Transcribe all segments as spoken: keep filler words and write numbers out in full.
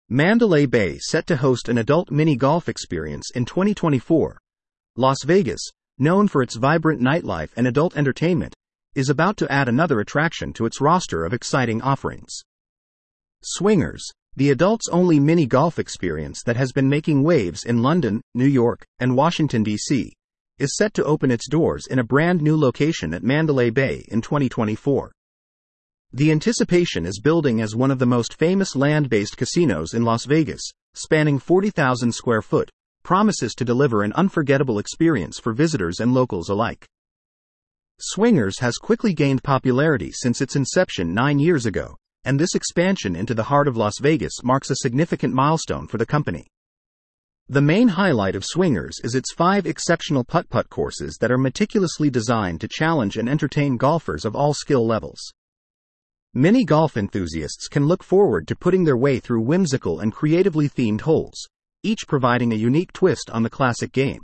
Mandalay Bay set to host an adult mini-golf experience in twenty twenty-four. Las Vegas, known for its vibrant nightlife and adult entertainment, is about to add another attraction to its roster of exciting offerings. Swingers, the adults-only mini-golf experience that has been making waves in London, New York, and Washington, D C, is set to open its doors in a brand new location at Mandalay Bay in twenty twenty-four. The anticipation is building as one of the most famous land-based casinos in Las Vegas, spanning forty thousand square foot, promises to deliver an unforgettable experience for visitors and locals alike. Swingers has quickly gained popularity since its inception nine years ago, and this expansion into the heart of Las Vegas marks a significant milestone for the company. The main highlight of Swingers is its five exceptional putt-putt courses that are meticulously designed to challenge and entertain golfers of all skill levels. Many golf enthusiasts can look forward to putting their way through whimsical and creatively themed holes, each providing a unique twist on the classic game.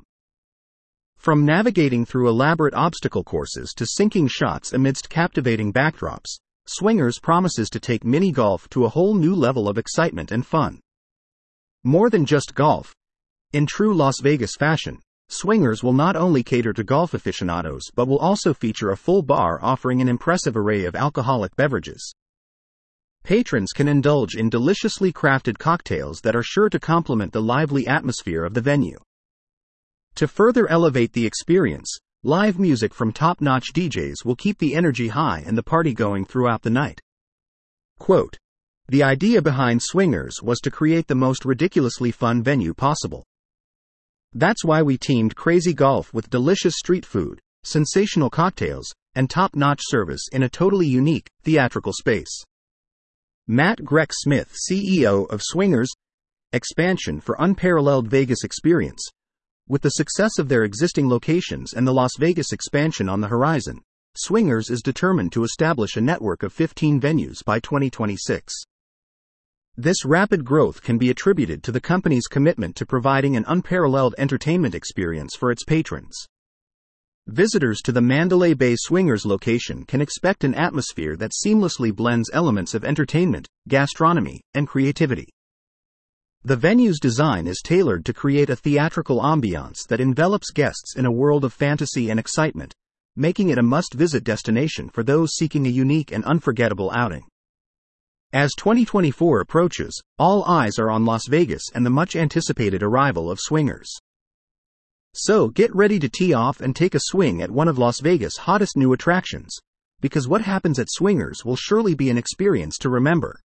From navigating through elaborate obstacle courses to sinking shots amidst captivating backdrops, Swingers promises to take mini-golf to a whole new level of excitement and fun. More than just golf. In true Las Vegas fashion, Swingers will not only cater to golf aficionados but will also feature a full bar offering an impressive array of alcoholic beverages. Patrons can indulge in deliciously crafted cocktails that are sure to complement the lively atmosphere of the venue. To further elevate the experience, live music from top-notch D Js will keep the energy high and the party going throughout the night. Quote, "The idea behind Swingers was to create the most ridiculously fun venue possible. That's why we teamed crazy golf with delicious street food, sensational cocktails, and top-notch service in a totally unique, theatrical space." Matt Greck-Smith, C E O of Swingers, expansion for unparalleled Vegas experience. With the success of their existing locations and the Las Vegas expansion on the horizon, Swingers is determined to establish a network of fifteen venues by twenty twenty-six. This rapid growth can be attributed to the company's commitment to providing an unparalleled entertainment experience for its patrons. Visitors to the Mandalay Bay Swingers location can expect an atmosphere that seamlessly blends elements of entertainment, gastronomy, and creativity. The venue's design is tailored to create a theatrical ambiance that envelops guests in a world of fantasy and excitement, making it a must-visit destination for those seeking a unique and unforgettable outing. As twenty twenty-four approaches, all eyes are on Las Vegas and the much-anticipated arrival of Swingers. So get ready to tee off and take a swing at one of Las Vegas' hottest new attractions, because what happens at Swingers will surely be an experience to remember.